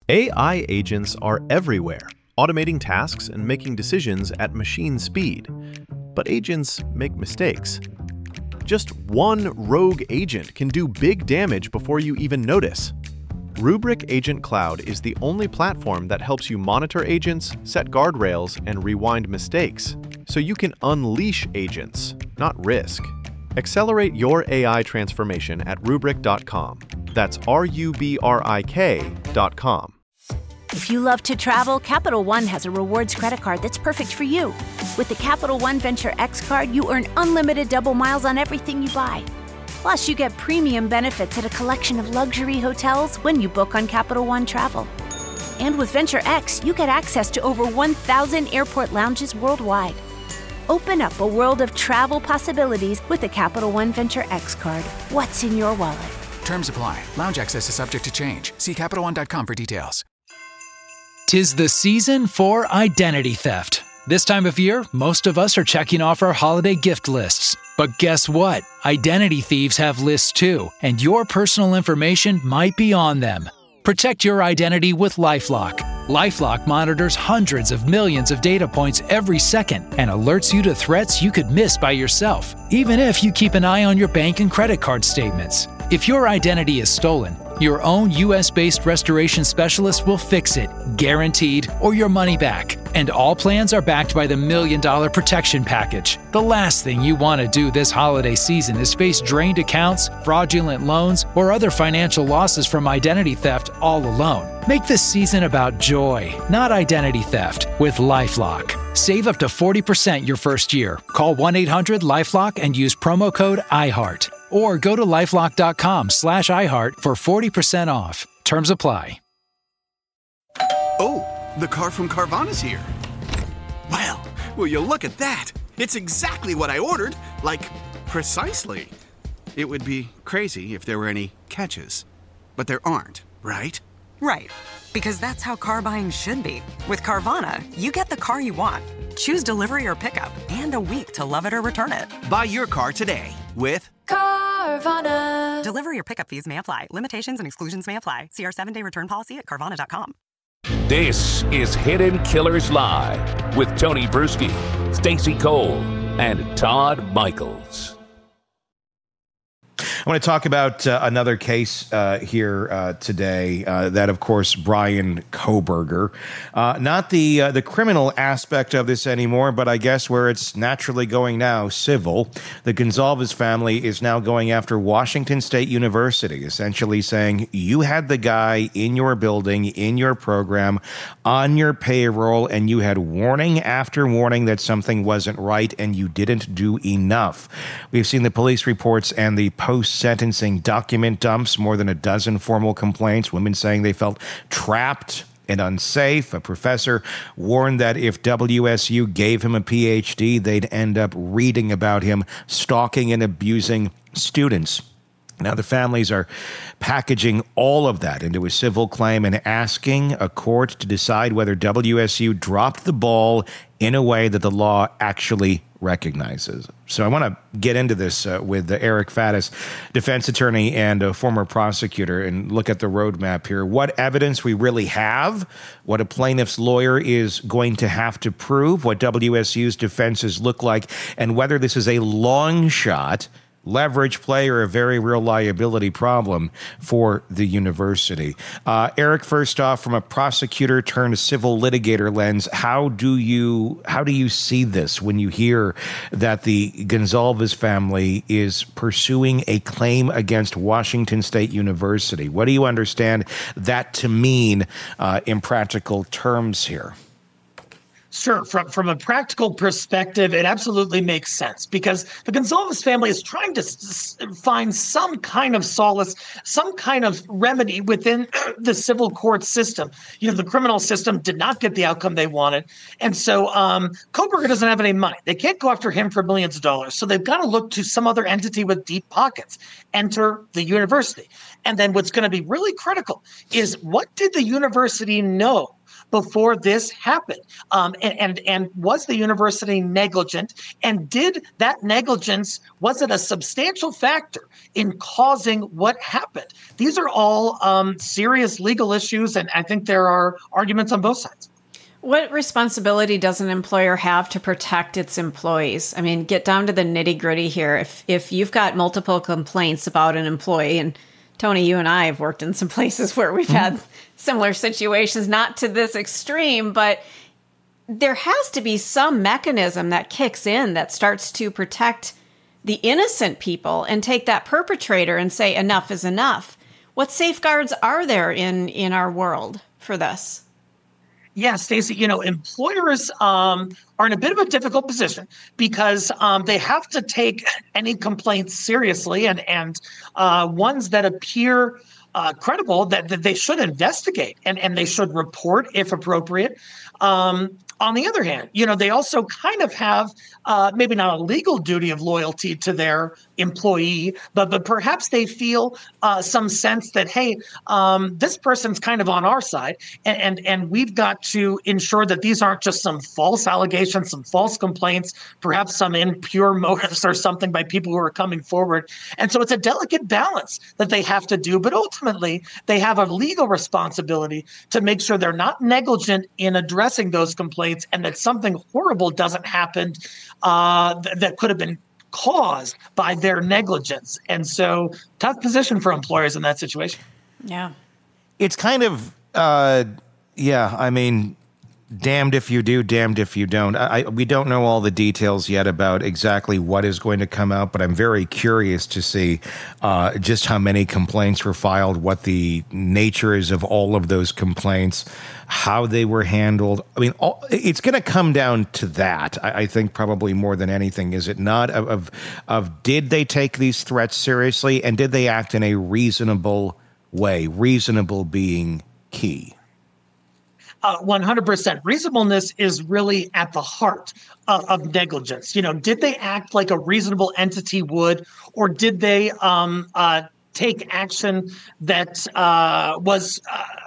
AI agents are everywhere, automating tasks and making decisions at machine speed. But agents make mistakes. Just one rogue agent can do big damage before you even notice. Rubrik Agent Cloud is the only platform that helps you monitor agents, set guardrails, and rewind mistakes, so you can unleash agents, not risk. Accelerate your AI transformation at Rubrik.com. That's RUBRIK.com. If you love to travel, Capital One has a rewards credit card that's perfect for you. With the Capital One Venture X card, you earn unlimited double miles on everything you buy. Plus, you get premium benefits at a collection of luxury hotels when you book on Capital One Travel. And with Venture X, you get access to over 1,000 airport lounges worldwide. Open up a world of travel possibilities with the Capital One Venture X card. What's in your wallet? Terms apply. Lounge access is subject to change. See CapitalOne.com for details. 'Tis the season for identity theft. This time of year, most of us are checking off our holiday gift lists. But guess what? Identity thieves have lists too, and your personal information might be on them. Protect your identity with LifeLock. LifeLock monitors hundreds of millions of data points every second and alerts you to threats you could miss by yourself, even if you keep an eye on your bank and credit card statements. If your identity is stolen, your own US-based restoration specialist will fix it, guaranteed, or your money back. And all plans are backed by the $1 Million Protection Package. The last thing you want to do this holiday season is face drained accounts, fraudulent loans, or other financial losses from identity theft all alone. Make this season about joy, not identity theft, with LifeLock. Save up to 40% your first year. Call 1-800-LifeLock and use promo code IHEART. Or go to lifelock.com/iHeart for 40% off. Terms apply. Oh, the car from Carvana's here. Wow, will you look at that? It's exactly what I ordered. Like, precisely. It would be crazy if there were any catches. But there aren't, right? Right. Because that's how car buying should be. With Carvana, you get the car you want. Choose delivery or pickup and a week to love it or return it. Buy your car today with Carvana. Delivery or pickup fees may apply. Limitations and exclusions may apply. See our 7-day return policy at Carvana.com. This is Hidden Killers Live with Tony Bruschi, Stacey Cole, and Todd Michaels. I want to talk about another case here today. That, of course, Bryan Kohberger. Not the criminal aspect of this anymore, but I guess where it's naturally going now, civil. The Gonzalez family is now going after Washington State University, essentially saying you had the guy in your building, in your program, on your payroll, and you had warning after warning that something wasn't right, and you didn't do enough. We've seen the police reports and the post-sentencing document dumps, more than a dozen formal complaints, women saying they felt trapped and unsafe. A professor warned that if WSU gave him a PhD, they'd end up reading about him stalking and abusing students. Now, the families are packaging all of that into a civil claim and asking a court to decide whether WSU dropped the ball in a way that the law actually recognizes. So I want to get into this with Eric Faddis, defense attorney and a former prosecutor, and look at the roadmap here. What evidence we really have, what a plaintiff's lawyer is going to have to prove, what WSU's defenses look like, and whether this is a long shot leverage play or a very real liability problem for the university. Eric, first off, from a prosecutor turned civil litigator lens, how do you see this when you hear that the Gonzalez family is pursuing a claim against Washington State University? What do you understand that to mean in practical terms here? Sure. From a practical perspective, it absolutely makes sense because the Gonzalez family is trying to find some kind of solace, some kind of remedy within the civil court system. You know, the criminal system did not get the outcome they wanted. And so Kohberger doesn't have any money. They can't go after him for millions of dollars. So they've got to look to some other entity with deep pockets, enter the university. And then what's going to be really critical is what did the university know before this happened? And was the university negligent? And did that negligence, was it a substantial factor in causing what happened? These are all serious legal issues, and I think there are arguments on both sides. What responsibility does an employer have to protect its employees? I mean, get down to the nitty gritty here. If you've got multiple complaints about an employee, and Tony, you and I have worked in some places where we've had similar situations, not to this extreme, but there has to be some mechanism that kicks in that starts to protect the innocent people and take that perpetrator and say, enough is enough. What safeguards are there in our world for this? Yeah, Stacey, employers are in a bit of a difficult position because they have to take any complaints seriously and ones that appear credible that they should investigate and they should report if appropriate. On the other hand, they also kind of have maybe not a legal duty of loyalty to their employee, but perhaps they feel some sense that, hey, this person's kind of on our side, and we've got to ensure that these aren't just some false allegations, some false complaints, perhaps some impure motives or something by people who are coming forward. And so it's a delicate balance that they have to do, but ultimately they have a legal responsibility to make sure they're not negligent in addressing those complaints and that something horrible doesn't happen that could have been caused by their negligence. And so tough position for employers in that situation. Yeah. It's kind of, damned if you do, damned if you don't. We don't know all the details yet about exactly what is going to come out, but I'm very curious to see just how many complaints were filed, what the nature is of all of those complaints, how they were handled. I mean, it's going to come down to that, I think, probably more than anything, is it not? Of did they take these threats seriously, and did they act in a reasonable way? Reasonable being key. 100%. Reasonableness is really at the heart of negligence. Did they act like a reasonable entity would, or did they take action that was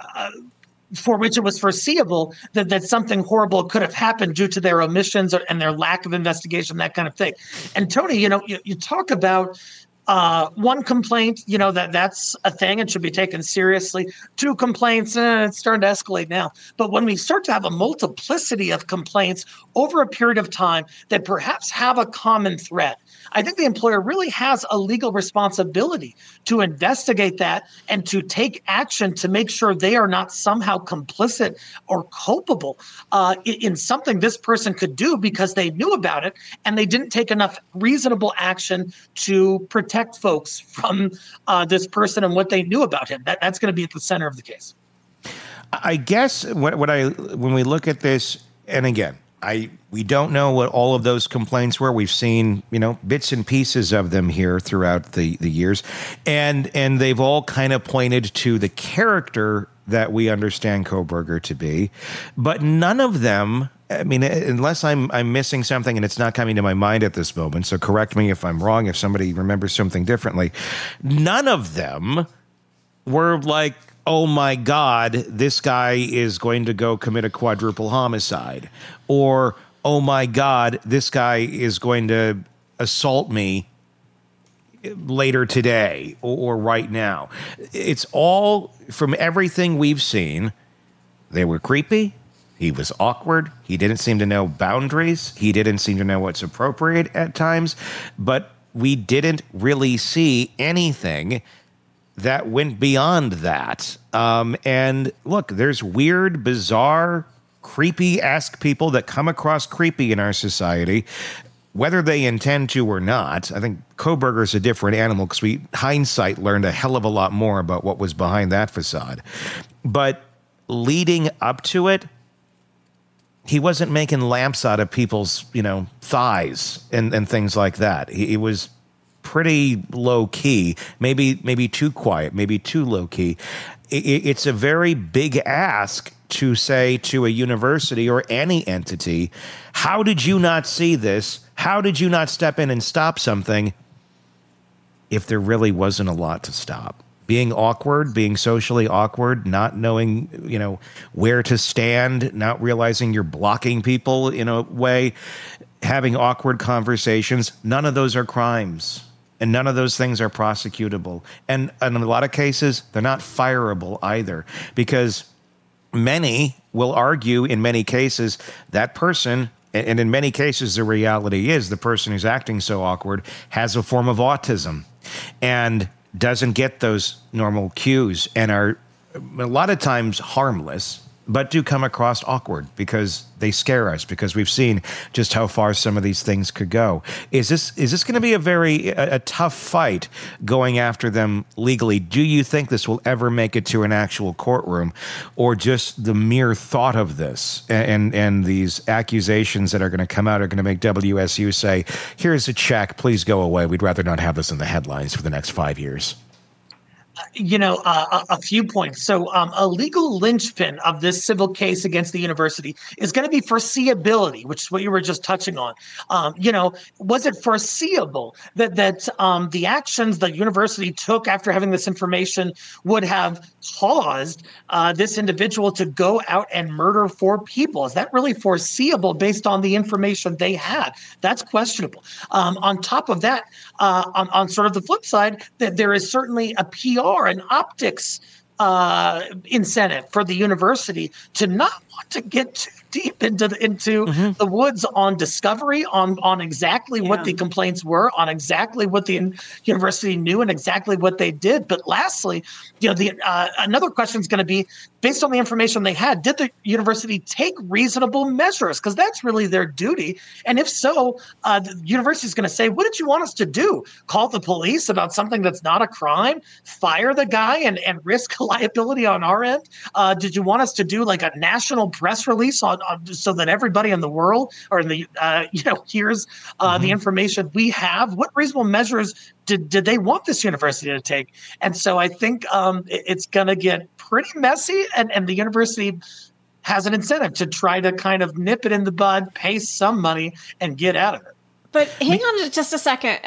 for which it was foreseeable that something horrible could have happened due to their omissions and their lack of investigation, that kind of thing. And Tony, you talk about one complaint, that's a thing and should be taken seriously. Two complaints, it's starting to escalate now. But when we start to have a multiplicity of complaints over a period of time that perhaps have a common thread, I think the employer really has a legal responsibility to investigate that and to take action to make sure they are not somehow complicit or culpable in something this person could do because they knew about it and they didn't take enough reasonable action to protect folks from this person and what they knew about him. That's going to be at the center of the case. I guess when we look at this, and again, we don't know what all of those complaints were. We've seen, bits and pieces of them here throughout the years. And they've all kind of pointed to the character that we understand Kohberger to be. But none of them, unless I'm missing something and it's not coming to my mind at this moment, so correct me if I'm wrong, if somebody remembers something differently, none of them were like, oh my God, this guy is going to go commit a quadruple homicide. Or, oh my God, this guy is going to assault me later today or right now. It's all, from everything we've seen, they were creepy. He was awkward. He didn't seem to know boundaries. He didn't seem to know what's appropriate at times. But we didn't really see anything that went beyond that. And look, there's weird, bizarre, creepy-esque people that come across creepy in our society, whether they intend to or not. I think Kohberger's a different animal because we, hindsight, learned a hell of a lot more about what was behind that facade. But leading up to it, he wasn't making lamps out of people's, thighs and things like that. He was pretty low key, maybe too quiet, maybe too low key. It's a very big ask to say to a university or any entity, how did you not see this? How did you not step in and stop something if there really wasn't a lot to stop? being awkward, being socially awkward, not knowing, where to stand, not realizing you're blocking people in a way, having awkward conversations. None of those are crimes. And none of those things are prosecutable. And in a lot of cases, they're not fireable either, because many will argue in many cases that person, and in many cases, the reality is the person who's acting so awkward has a form of autism and doesn't get those normal cues and are a lot of times harmless, but do come across awkward because they scare us, because we've seen just how far some of these things could go. Is this going to be a tough fight going after them legally? Do you think this will ever make it to an actual courtroom, or just the mere thought of this and these accusations that are going to come out are going to make WSU say, here's a check, please go away. We'd rather not have this in the headlines for the next 5 years? A few points. So a legal linchpin of this civil case against the university is going to be foreseeability, which is what you were just touching on. Was it foreseeable that the actions the university took after having this information would have caused this individual to go out and murder 4 people? Is that really foreseeable based on the information they had? That's questionable. On top of that, on sort of the flip side, that there is certainly a PR and optics incentive for the university to not want to get too deep into the woods on discovery, on exactly what the complaints were, on exactly what the university knew and exactly what they did. But lastly, another question is going to be, based on the information they had, did the university take reasonable measures? Because that's really their duty. And if so, the university is going to say, what did you want us to do? Call the police about something that's not a crime? Fire the guy and risk liability on our end? Did you want us to do like a national press release so that everybody in the world or in the hears the information we have? What reasonable measures did they want this university to take? And so I think it's going to get pretty messy, and the university has an incentive to try to kind of nip it in the bud, pay some money, and get out of it. But hang on just a second.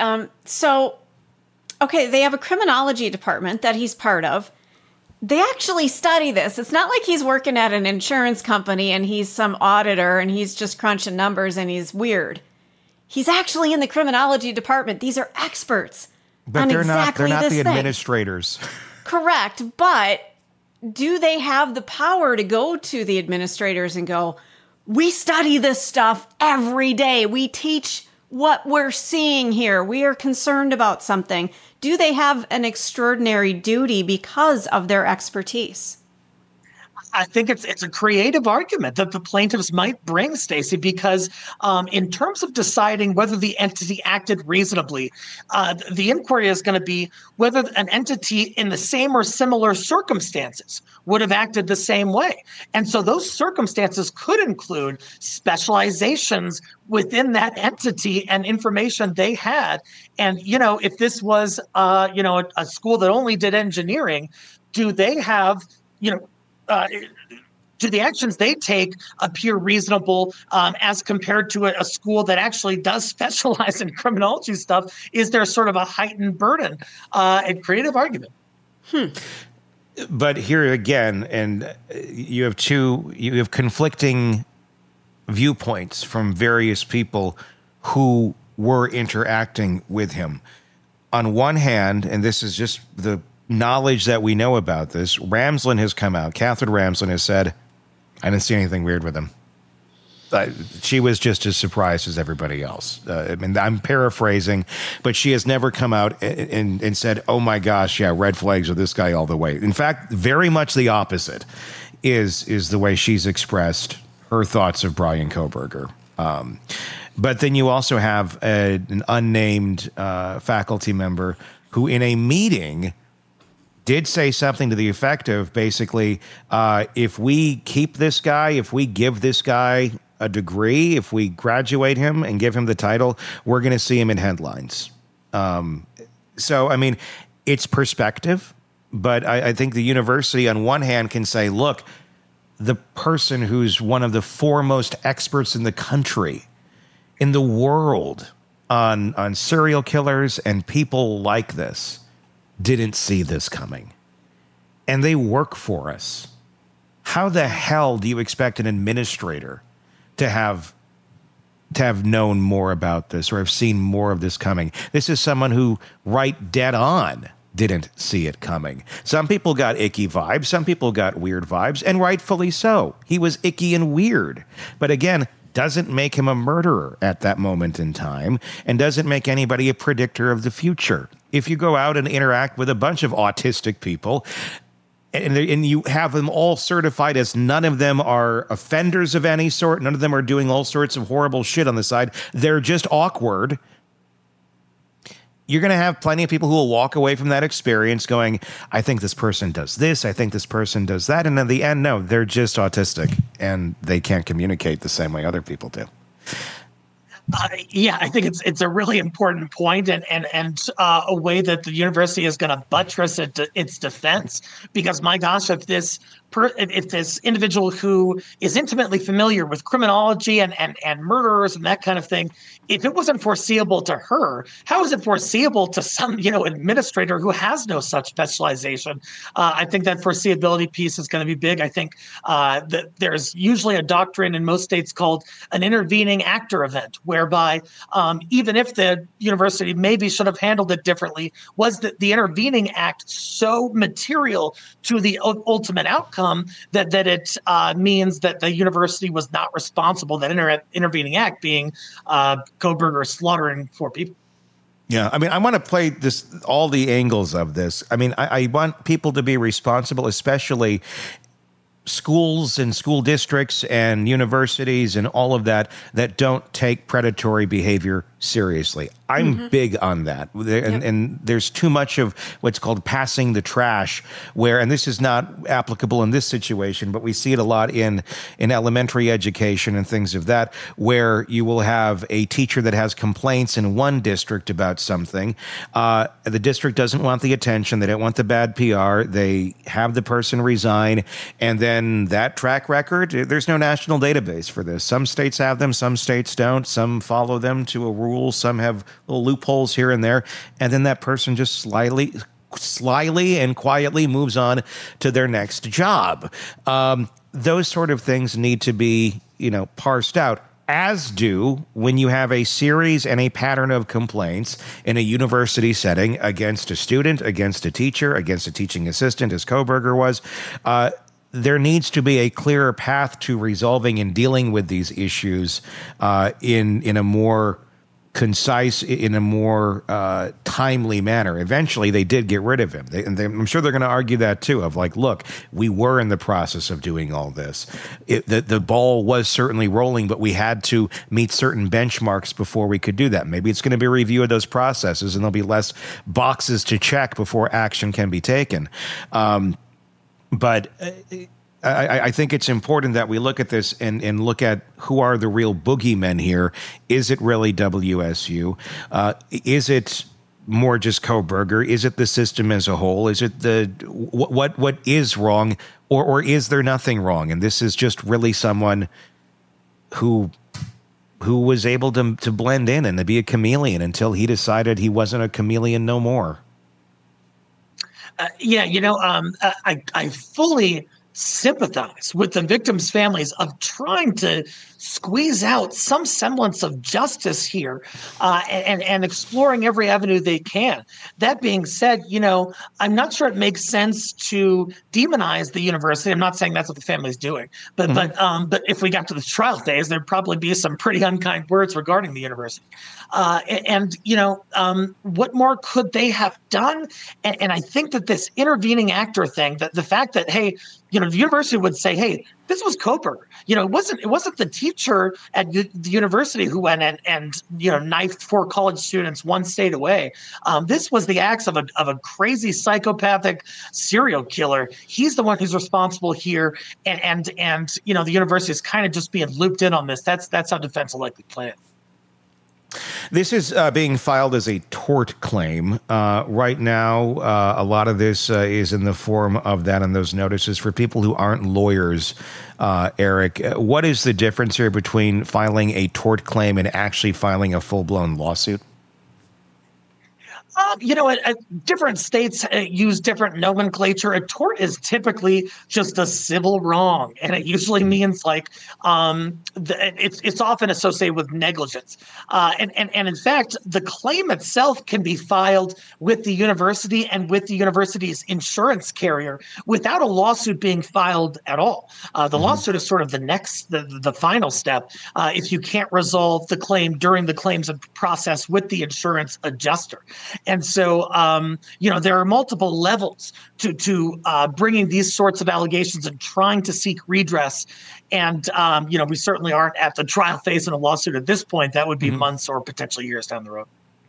They have a criminology department that he's part of. They actually study this. It's not like he's working at an insurance company and he's some auditor and he's just crunching numbers and he's weird. He's actually in the criminology department. These are experts. But they're not the thing. administrators. Correct. But do they have the power to go to the administrators and go, we study this stuff every day. We teach what we're seeing here. We are concerned about something. Do they have an extraordinary duty because of their expertise? I think it's a creative argument that the plaintiffs might bring, Stacey, because in terms of deciding whether the entity acted reasonably, the inquiry is going to be whether an entity in the same or similar circumstances would have acted the same way. And so those circumstances could include specializations within that entity and information they had. And, if this was, a school that only did engineering, do they have, do the actions they take appear reasonable as compared to a school that actually does specialize in criminology stuff? Is there sort of a heightened burden and creative argument? But here again, and you have conflicting viewpoints from various people who were interacting with him. On one hand, and this is just the knowledge that we know about this, Ramsland has come out. Catherine Ramsland has said, I didn't see anything weird with him. She was just as surprised as everybody else. I'm paraphrasing, but she has never come out and said, oh my gosh, yeah, red flags with this guy all the way. In fact, very much the opposite is the way she's expressed her thoughts of Bryan Kohberger. But then you also have an unnamed faculty member who in a meeting did say something to the effect of basically, if we keep this guy, if we give this guy a degree, if we graduate him and give him the title, we're going to see him in headlines. It's perspective, but I think the university on one hand can say, look, the person who's one of the foremost experts in the country, in the world on serial killers and people like this, didn't see this coming. And they work for us. How the hell do you expect an administrator to have known more about this or have seen more of this coming? This is someone who, right dead on, didn't see it coming. Some people got icky vibes. Some people got weird vibes, and rightfully so. He was icky and weird. But again, doesn't make him a murderer at that moment in time, and doesn't make anybody a predictor of the future. If you go out and interact with a bunch of autistic people, and you have them all certified as none of them are offenders of any sort, none of them are doing all sorts of horrible shit on the side, they're just awkward, you're going to have plenty of people who will walk away from that experience going, I think this person does this, I think this person does that. And in the end, no, they're just autistic and they can't communicate the same way other people do. Yeah, I think it's a really important point, and a way that the university is going to buttress its defense. Because my gosh, if this individual who is intimately familiar with criminology and murderers and that kind of thing, if it wasn't foreseeable to her, how is it foreseeable to some administrator who has no such specialization? I think that foreseeability piece is going to be big. I think that there's usually a doctrine in most states called an intervening actor event, whereby even if the university maybe should have handled it differently, was that the intervening act so material to the ultimate outcome that it means that the university was not responsible, that intervening act being Kohberger slaughtering 4 people. Yeah, I mean, I want to play all the angles of this. I mean, I want people to be responsible, especially schools and school districts and universities and all of that don't take predatory behavior seriously. I'm big on that. And there's too much of what's called passing the trash and this is not applicable in this situation, but we see it a lot in elementary education and things of that, where you will have a teacher that has complaints in one district about something. The district doesn't want the attention. They don't want the bad PR. They have the person resign. And then that track record, there's no national database for this. Some states have them, some states don't. Some follow them to a rule. Some have little loopholes here and there. And then that person just slyly and quietly moves on to their next job. Those sort of things need to be, parsed out, as do when you have a series and a pattern of complaints in a university setting against a student, against a teacher, against a teaching assistant, as Kohberger was. There needs to be a clearer path to resolving and dealing with these issues in a more concise, in a more timely manner. Eventually, they did get rid of him. I'm sure they're going to argue that too, of like, look, we were in the process of doing all this. The ball was certainly rolling, but we had to meet certain benchmarks before we could do that. Maybe it's going to be a review of those processes, and there'll be less boxes to check before action can be taken. But I think it's important that we look at this and look at who are the real boogeymen here. Is it really WSU? Is it more just Kohberger? Is it the system as a whole? Is it what is wrong, or is there nothing wrong? And this is just really someone who was able to blend in and to be a chameleon until he decided he wasn't a chameleon no more. I fully sympathize with the victims' families of trying to squeeze out some semblance of justice here and exploring every avenue they can. That being said, I'm not sure it makes sense to demonize the university. I'm not saying that's what the family's doing, but if we got to the trial phase, there'd probably be some pretty unkind words regarding the university. What more could they have done? And I think that this intervening actor thing, that the fact that, hey, the university would say, hey, this was Kohberger. It wasn't the teacher at the university who went and knifed 4 college students 1 state away. This was the acts of a crazy psychopathic serial killer. He's the one who's responsible here, and the university is kind of just being looped in on this. That's how defense will likely play it. This is being filed as a tort claim. Right now, a lot of this is in the form of that and those notices. For people who aren't lawyers, Eric, what is the difference here between filing a tort claim and actually filing a full-blown lawsuit? Different states use different nomenclature. A tort is typically just a civil wrong, and it usually means it's often associated with negligence. And in fact, the claim itself can be filed with the university and with the university's insurance carrier without a lawsuit being filed at all. The lawsuit is sort of the final step if you can't resolve the claim during the claims process with the insurance adjuster. And so, there are multiple levels to bringing these sorts of allegations and trying to seek redress. And, we certainly aren't at the trial phase in a lawsuit at this point. That would be months or potentially years down the road.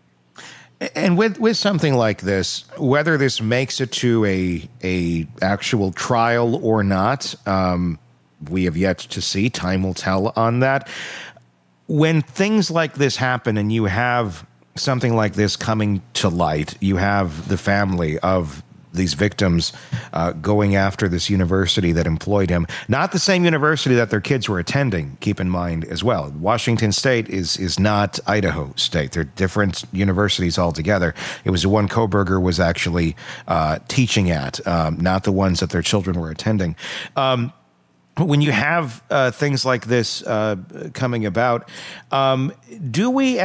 And with something like this, whether this makes it to a actual trial or not, we have yet to see. Time will tell on that. When things like this happen and you have something like this coming to light, you have the family of these victims going after this university that employed him, not the same university that their kids were attending, keep in mind as well. Washington State is not Idaho State. They're different universities altogether. It was the one Kohberger was actually teaching at, not the ones that their children were attending. When you have things like this coming about, do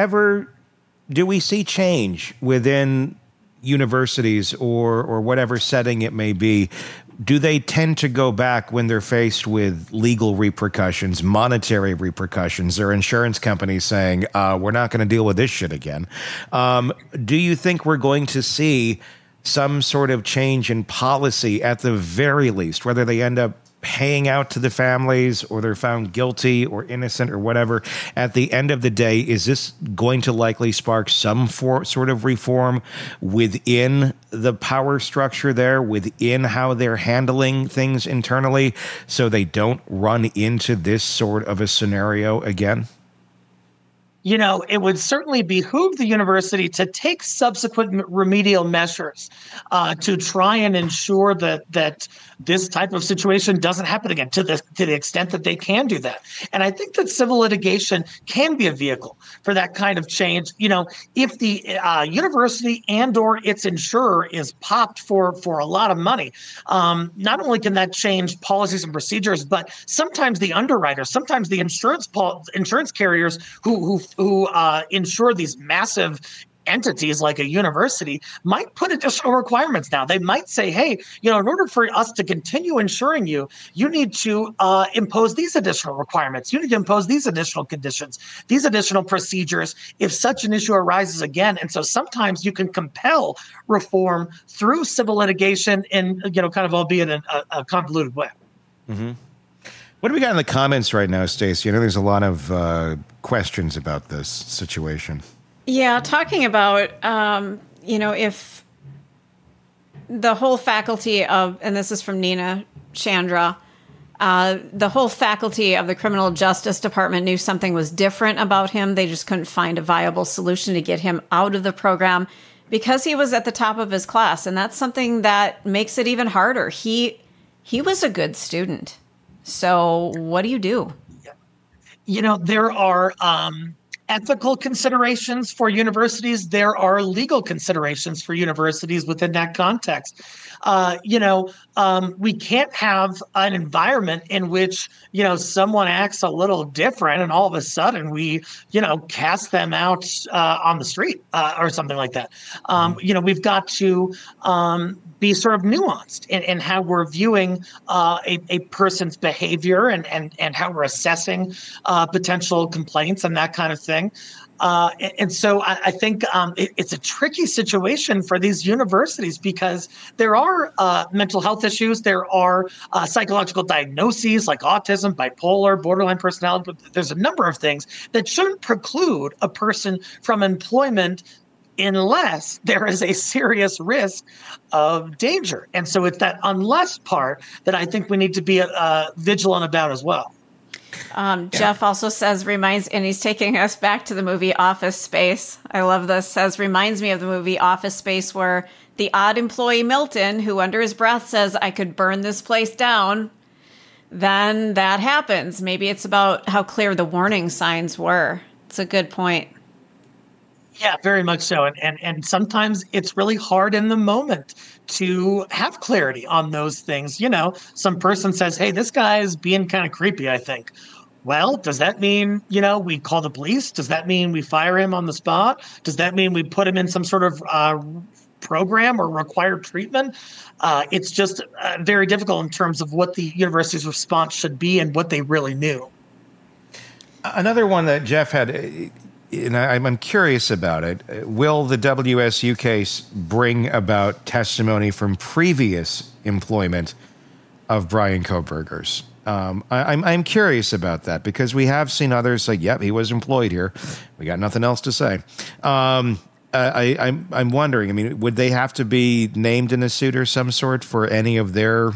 we see change within universities or whatever setting it may be? Do they tend to go back when they're faced with legal repercussions, monetary repercussions, their insurance companies saying, we're not going to deal with this shit again? Do you think we're going to see some sort of change in policy at the very least, whether they end up paying out to the families or they're found guilty or innocent or whatever? At the end of the day, is this going to likely spark some sort of reform within the power structure there, within how they're handling things internally, so they don't run into this sort of a scenario again? It would certainly behoove the university to take subsequent remedial measures to try and ensure that this type of situation doesn't happen again, to the extent that they can do that. And I think that civil litigation can be a vehicle for that kind of change. If the university and or its insurer is popped for a lot of money, not only can that change policies and procedures, but sometimes the underwriters, sometimes the insurance carriers who insure these massive entities like a university might put additional requirements now. They might say, hey, in order for us to continue insuring you, you need to impose these additional requirements. You need to impose these additional conditions, these additional procedures if such an issue arises again. And so sometimes you can compel reform through civil litigation in, kind of albeit in a convoluted way. Mm-hmm. What do we got in the comments right now, Stacey? There's a lot of questions about this situation. Yeah, talking about, if the whole faculty of, and this is from Nina Chandra, the whole faculty of the Criminal Justice Department knew something was different about him. They just couldn't find a viable solution to get him out of the program because he was at the top of his class. And that's something that makes it even harder. He was a good student. So what do you do? There are ethical considerations for universities. There are legal considerations for universities within that context. We can't have an environment in which, someone acts a little different and all of a sudden we, cast them out on the street or something like that. We've got to be sort of nuanced in how we're viewing a person's behavior and how we're assessing potential complaints and that kind of thing. And so I think it's a tricky situation for these universities because there are mental health issues. There are psychological diagnoses like autism, bipolar, borderline personality. But there's a number of things that shouldn't preclude a person from employment unless there is a serious risk of danger. And so it's that unless part that I think we need to be vigilant about as well. Jeff also says, and he's taking us back to the movie Office Space. I love this. Says, reminds me of the movie Office Space, where the odd employee Milton, who under his breath says, I could burn this place down, then that happens. Maybe it's about how clear the warning signs were. It's a good point. Yeah, very much so. And sometimes it's really hard in the moment to have clarity on those things. Some person says, hey, this guy is being kind of creepy, I think. Well, does that mean, we call the police? Does that mean we fire him on the spot? Does that mean we put him in some sort of program or required treatment? It's just very difficult in terms of what the university's response should be and what they really knew. Another one that Jeff had, and I'm curious about it. Will the WSU case bring about testimony from previous employment of Bryan Kohberger's? I'm curious about that because we have seen others say, yep, he was employed here. We got nothing else to say. I'm wondering, I mean, would they have to be named in a suit or some sort for any of their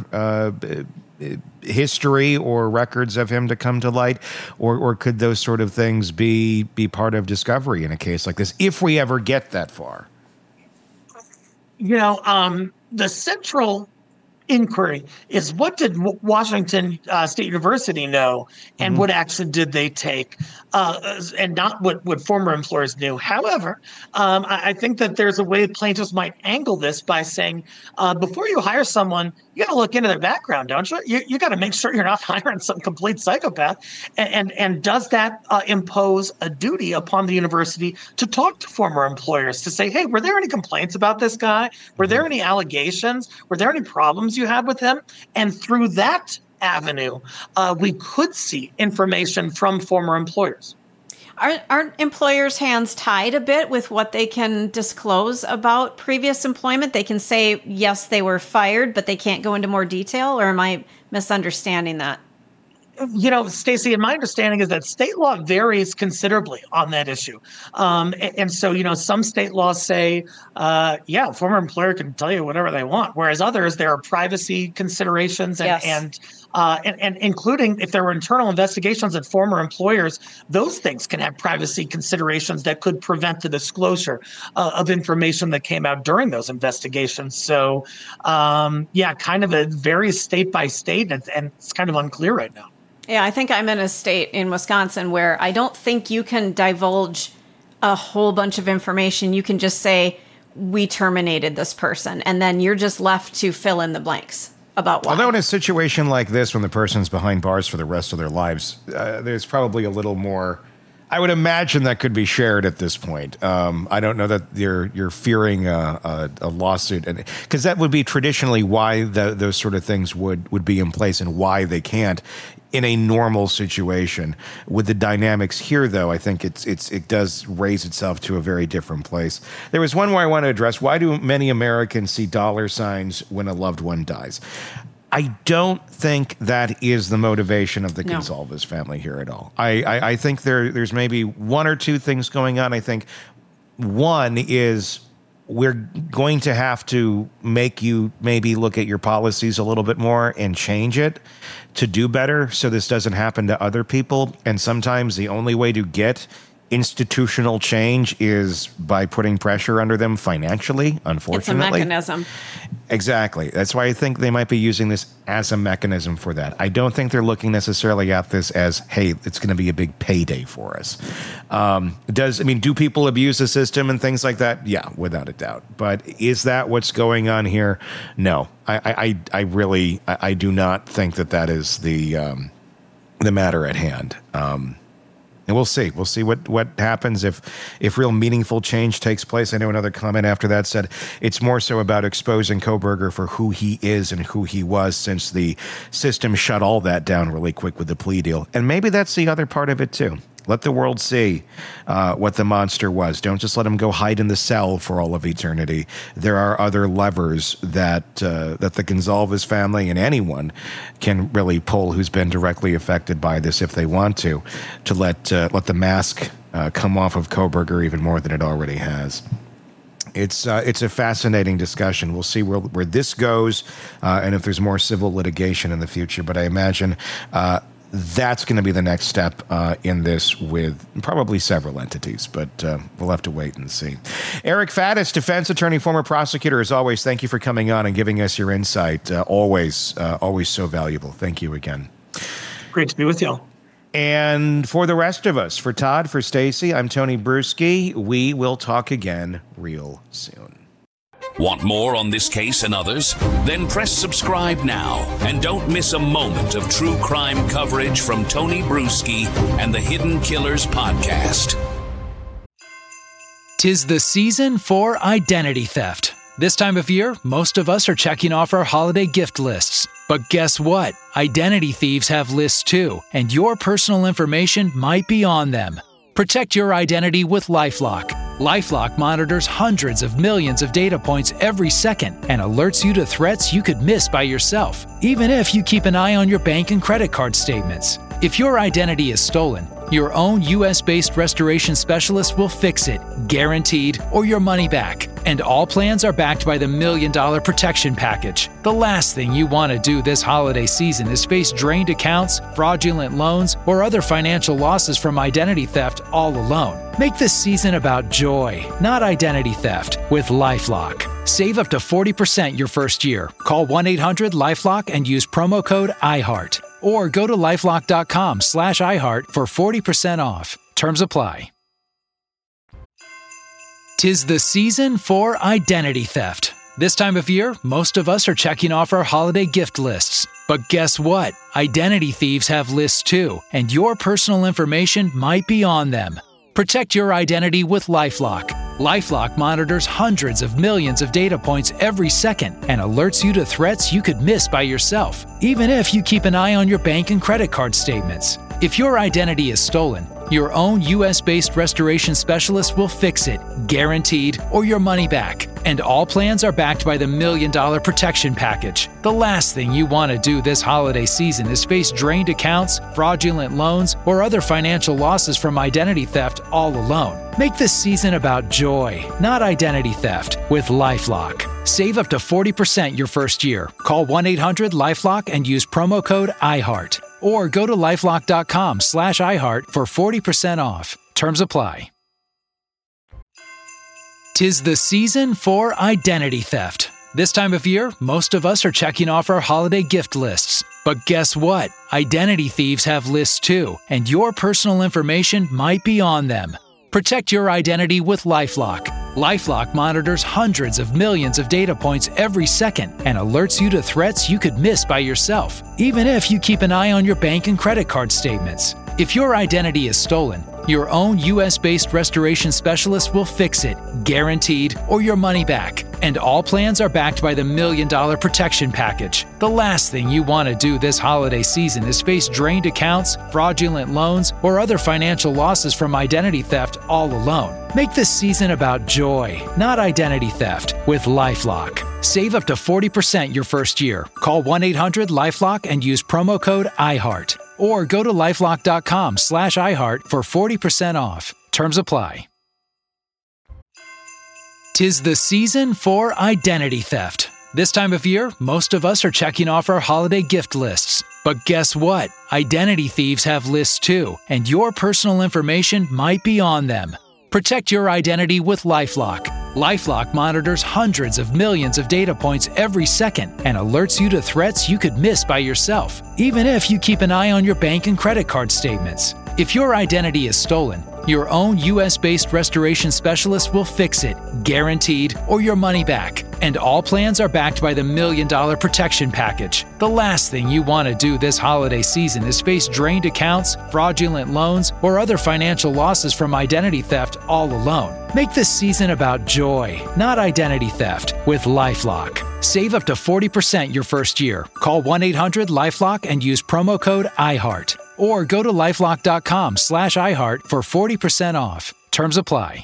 history or records of him to come to light? Or could those sort of things be part of discovery in a case like this, if we ever get that far? The central inquiry is what did Washington State University know and what action did they take, and not what former employers knew. However, I think that there's a way plaintiffs might angle this by saying, before you hire someone, you got to look into their background, don't you? You got to make sure you're not hiring some complete psychopath. And does that impose a duty upon the university to talk to former employers to say, hey, were there any complaints about this guy? Were there any allegations? Were there any problems you had with him? And through that avenue, we could see information from former employers. Aren't employers' hands tied a bit with what they can disclose about previous employment? They can say, yes, they were fired, but they can't go into more detail? Or am I misunderstanding that? Stacey, my understanding is that state law varies considerably on that issue. And so, some state laws say, a former employer can tell you whatever they want, whereas others, there are privacy considerations and including if there were internal investigations at former employers, those things can have privacy considerations that could prevent the disclosure of information that came out during those investigations. So, kind of it varies state by state, and it's kind of unclear right now. Yeah, I think I'm in a state in Wisconsin where I don't think you can divulge a whole bunch of information. You can just say, we terminated this person, and then you're just left to fill in the blanks about why. Although in a situation like this, when the person's behind bars for the rest of their lives, there's probably a little more, I would imagine, that could be shared at this point. I don't know that you're fearing a lawsuit, because that would be traditionally why those sort of things would be in place and why they can't in a normal situation. With the dynamics here, though, I think it does raise itself to a very different place. There was one where I want to address, why do many Americans see dollar signs when a loved one dies? I don't think that is the motivation of the Gonzalez family here at all. I think there's maybe one or two things going on. I think one is we're going to have to make you maybe look at your policies a little bit more and change it to do better so this doesn't happen to other people. And sometimes the only way to get institutional change is by putting pressure under them financially, unfortunately. It's a mechanism. Exactly. That's why I think they might be using this as a mechanism for that. I don't think they're looking necessarily at this as, hey, it's going to be a big payday for us. Do people abuse the system and things like that? Yeah, without a doubt. But is that what's going on here? No. I really do not think that is the matter at hand. And we'll see. We'll see what happens if real meaningful change takes place. I know another comment after that said it's more so about exposing Kohberger for who he is and who he was, since the system shut all that down really quick with the plea deal. And maybe that's the other part of it too. Let the world see what the monster was. Don't just let him go hide in the cell for all of eternity. There are other levers that the Gonzalez family and anyone can really pull who's been directly affected by this, if they want to let the mask come off of Kohberger even more than it already has. It's a fascinating discussion. We'll see where this goes, and if there's more civil litigation in the future. But I imagine that's going to be the next step in this, with probably several entities, but we'll have to wait and see. Eric Faddis, defense attorney, former prosecutor, as always, thank you for coming on and giving us your insight. Always so valuable. Thank you again. Great to be with y'all. And for the rest of us, for Todd, for Stacy, I'm Tony Bruschi. We will talk again real soon. Want more on this case and others? Then press subscribe now and don't miss a moment of true crime coverage from Tony Bruschi and the Hidden Killers podcast. 'Tis the season for identity theft. This time of year, most of us are checking off our holiday gift lists. But guess what? Identity thieves have lists too, and your personal information might be on them. Protect your identity with LifeLock. LifeLock monitors hundreds of millions of data points every second and alerts you to threats you could miss by yourself, even if you keep an eye on your bank and credit card statements. If your identity is stolen, your own US-based restoration specialist will fix it, guaranteed, or your money back. And all plans are backed by the $1 Million Protection Package. The last thing you want to do this holiday season is face drained accounts, fraudulent loans, or other financial losses from identity theft all alone. Make this season about joy, not identity theft, with LifeLock. Save up to 40% your first year. Call 1-800-LifeLock and use promo code IHEART. Or go to lifelock.com/iHeart for 40% off. Terms apply. 'Tis the season for identity theft. This time of year, most of us are checking off our holiday gift lists. But guess what? Identity thieves have lists too, and your personal information might be on them. Protect your identity with LifeLock. LifeLock monitors hundreds of millions of data points every second and alerts you to threats you could miss by yourself, even if you keep an eye on your bank and credit card statements. If your identity is stolen, your own US-based restoration specialist will fix it, guaranteed, or your money back. And all plans are backed by the $1 Million Protection Package. The last thing you want to do this holiday season is face drained accounts, fraudulent loans, or other financial losses from identity theft all alone. Make this season about joy, not identity theft, with LifeLock. Save up to 40% your first year. Call 1-800-LifeLock and use promo code IHEART. Or go to lifelock.com/iHeart for 40% off. Terms apply. 'Tis the season for identity theft. This time of year, most of us are checking off our holiday gift lists. But guess what? Identity thieves have lists too, and your personal information might be on them. Protect your identity with LifeLock. LifeLock monitors hundreds of millions of data points every second and alerts you to threats you could miss by yourself, even if you keep an eye on your bank and credit card statements. If your identity is stolen, your own US-based restoration specialist will fix it, guaranteed, or your money back. And all plans are backed by the $1 Million Protection Package. The last thing you want to do this holiday season is face drained accounts, fraudulent loans, or other financial losses from identity theft all alone. Make this season about joy, not identity theft, with LifeLock. Save up to 40% your first year. Call 1-800-LifeLock and use promo code IHEART. Or go to lifelock.com/iHeart for 40% off. Terms apply. 'Tis the season for identity theft. This time of year, most of us are checking off our holiday gift lists. But guess what? Identity thieves have lists too, and your personal information might be on them. Protect your identity with LifeLock. LifeLock monitors hundreds of millions of data points every second and alerts you to threats you could miss by yourself, even if you keep an eye on your bank and credit card statements. If your identity is stolen, your own US-based restoration specialist will fix it, guaranteed, or your money back. And all plans are backed by the $1 Million Protection Package. The last thing you want to do this holiday season is face drained accounts, fraudulent loans, or other financial losses from identity theft all alone. Make this season about joy, not identity theft, with LifeLock. Save up to 40% your first year. Call 1-800-LifeLock and use promo code IHEART. Or go to lifelock.com/iHeart for 40% off. Terms apply.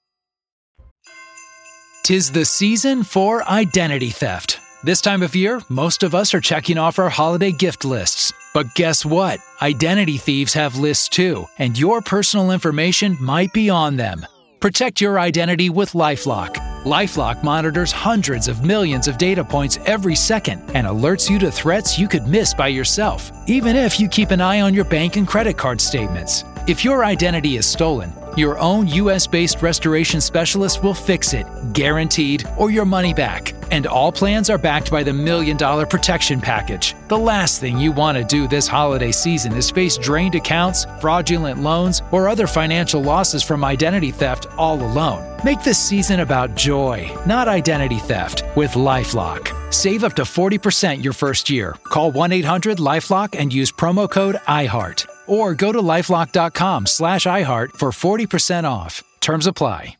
'Tis the season for identity theft. This time of year, most of us are checking off our holiday gift lists. But guess what? Identity thieves have lists too, and your personal information might be on them. Protect your identity with LifeLock. LifeLock monitors hundreds of millions of data points every second and alerts you to threats you could miss by yourself, even if you keep an eye on your bank and credit card statements. If your identity is stolen, Your own U.S.-based restoration specialist will fix it, guaranteed, or your money back. And all plans are backed by the $1 Million Protection Package. The last thing you want to do this holiday season is face drained accounts, fraudulent loans, or other financial losses from identity theft all alone. Make this season about joy, not identity theft, with LifeLock. Save up to 40% your first year. Call 1-800-LifeLock and use promo code IHEART. Or go to lifelock.com/iHeart for 40% off. Terms apply.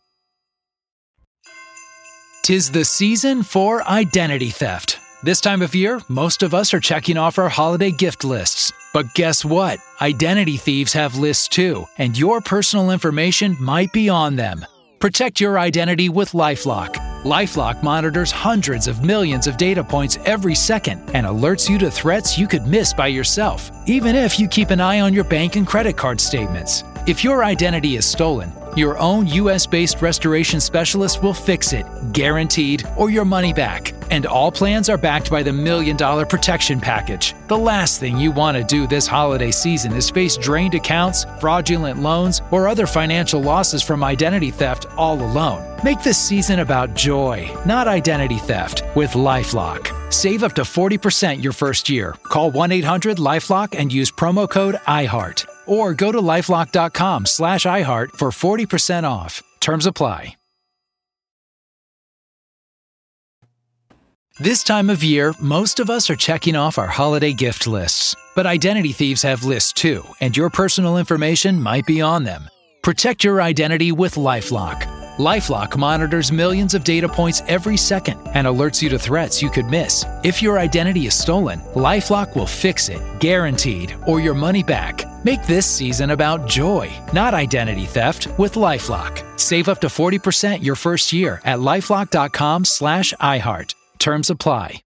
'Tis the season for identity theft. This time of year, most of us are checking off our holiday gift lists. But guess what? Identity thieves have lists too, and your personal information might be on them. Protect your identity with LifeLock. LifeLock monitors hundreds of millions of data points every second and alerts you to threats you could miss by yourself, even if you keep an eye on your bank and credit card statements. If your identity is stolen, your own U.S.-based restoration specialist will fix it, guaranteed, or your money back. And all plans are backed by the $1 Million Protection Package. The last thing you want to do this holiday season is face drained accounts, fraudulent loans, or other financial losses from identity theft all alone. Make this season about joy, not identity theft, with LifeLock. Save up to 40% your first year. Call 1-800-LifeLock and use promo code IHEART. Or go to lifelock.com/iHeart for 40% off. Terms apply. This time of year, most of us are checking off our holiday gift lists. But identity thieves have lists too, and your personal information might be on them. Protect your identity with LifeLock. LifeLock monitors millions of data points every second and alerts you to threats you could miss. If your identity is stolen, LifeLock will fix it, guaranteed, or your money back. Make this season about joy, not identity theft, with LifeLock. Save up to 40% your first year at lifelock.com/iHeart. Terms apply.